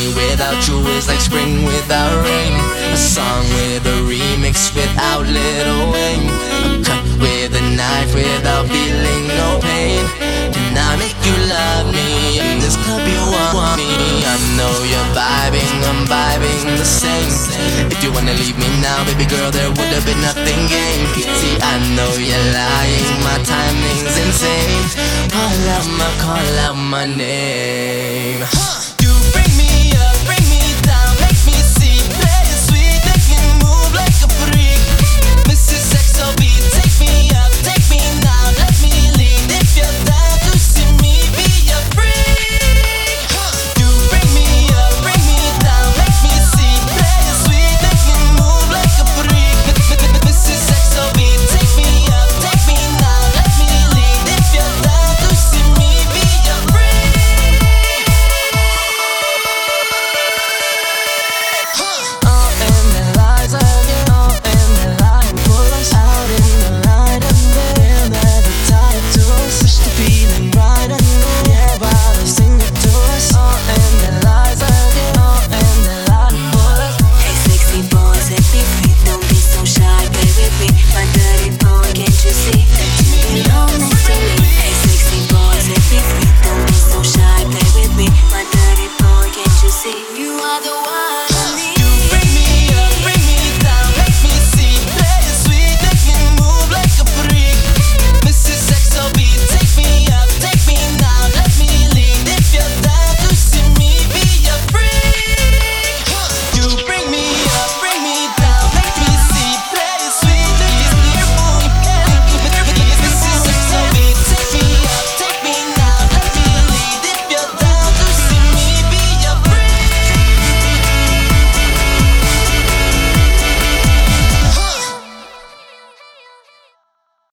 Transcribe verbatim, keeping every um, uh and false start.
me without you is like spring without rain. A song with a remix without Lil Wayne. A cut with a knife without feeling no pain. Can I make you love me? In this club you want me. I know you're vibing, I'm vibing the same. If you wanna leave me now, baby girl, there would have been nothing gained. See, I know you're lying, my timing's insane. Call out my, call out my name.